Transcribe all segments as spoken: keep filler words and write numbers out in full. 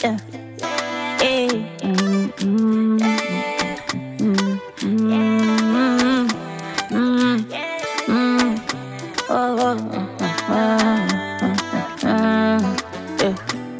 Yeah. Hey. Mm, mm, mm, mm, mm, mm. Oh, oh, oh, oh, oh, yeah.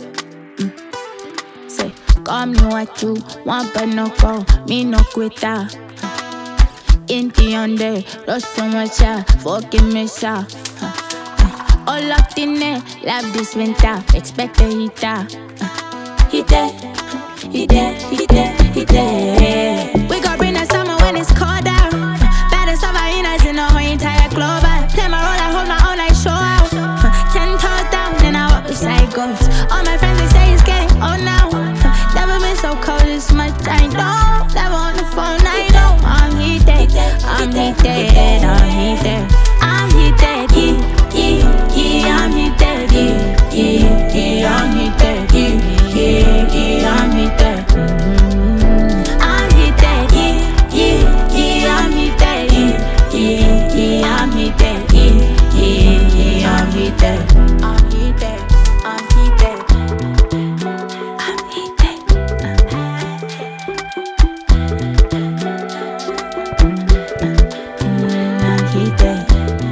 Mm. Say, come me what you want, but no go, me no quitter. Inti on there, lost so much, yeah, fucking miss ya. All locked in there, love this winter, expect a heater. He there, he there, he there, he there. We gon' bring the summer when it's cold out. Baddest of hyenas in the whole entire globe. I play my role, I hold my own, I show out. Ten toes down, and I walk beside ghosts. All my friends, they say it's getting old now. Never been so cold this much, I know. Never on the phone, I know. I'm heated, I'm heated, I'm heated. I'm heated, yeah, yeah, yeah, I'm heated, yeah, yeah, yeah, I'm heated, yeah, yeah, yeah, I'm heated. Mm-hmm. I'm heated, yeah, yeah, yeah, I'm heated, yeah, yeah, yeah, I'm heated, yeah, yeah, yeah, I'm heated. I'm heated, I'm heated, I'm heated. Mm, I'm heated.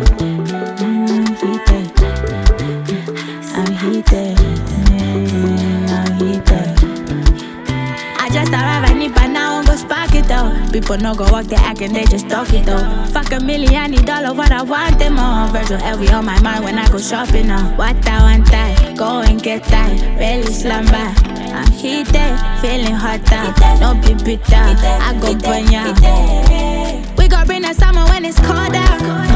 I'm heated, mm, I'm heated. I just arrived at Nipa, now I won't go spark it though. People no go walk, they acting, they just talk it though. Fuck a million, I need all of what I want them all. Virgil L V on my mind when I go shopping now. What I want that, go and get that, really slumber. I'm heated, feeling hotter, no be bitter, I go burn ya. We gon' bring the summer when it's cold out.